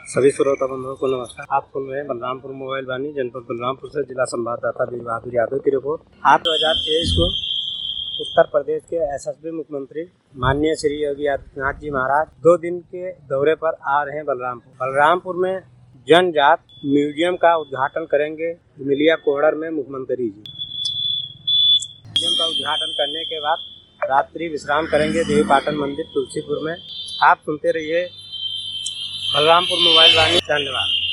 सभी श्रोता बंधुओं को नमस्कार। आप सुन रहे हैं बलरामपुर मोबाइल वाणी, जनपद बलरामपुर से जिला संवाददाता वीर बहादुर यादव की रिपोर्ट। 2023 को उत्तर प्रदेश के यशस्वी मुख्यमंत्री माननीय श्री योगी आदित्यनाथ जी महाराज 2 दिन के दौरे पर आ रहे हैं बलरामपुर में जनजात म्यूजियम का उद्घाटन करेंगे मिलिया कोहड़र में मुख्यमंत्री जी। म्यूजियम का उद्घाटन करने के बाद रात्रि विश्राम करेंगे देवी पाटन मंदिर तुलसीपुर में। आप सुनते रहिए बलरामपुर मोबाइल वाणी। धन्यवाद।